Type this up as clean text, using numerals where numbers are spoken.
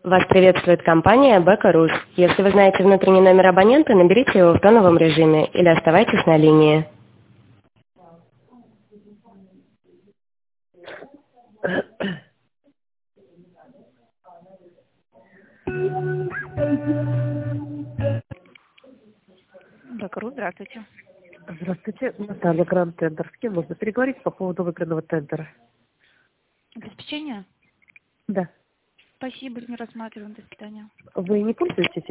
Вас приветствует компания Бэка.Рус. Если вы знаете внутренний номер абонента, наберите его в тоновом режиме или оставайтесь на линии. Бэка.Рус, здравствуйте. Здравствуйте, Наталья, Гранд Тендер. С кем можно переговорить по поводу выигранного тендера? Обеспечение? Да. Спасибо, не рассматриваем. До свидания. Вы не пользуетесь